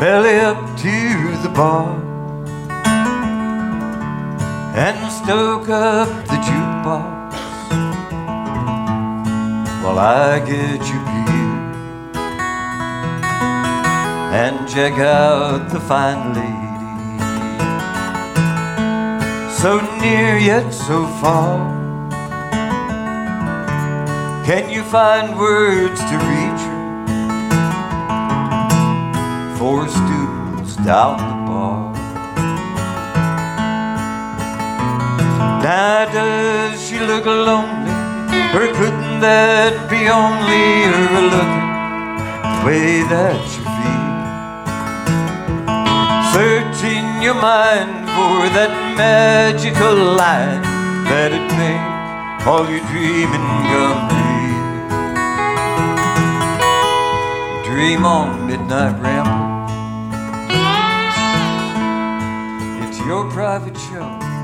belly up to the bar and stoke up the jukebox while I get you beer and check out the fine lady, so near yet so far. Can you find words to reach her? 4 stools down the bar. Now does she look lonely, or couldn't that be only her looking the way that you feel? Searching your mind for that magical line that'd make all your dreaming come real. Dream on, Midnight Ramble. It's your private show.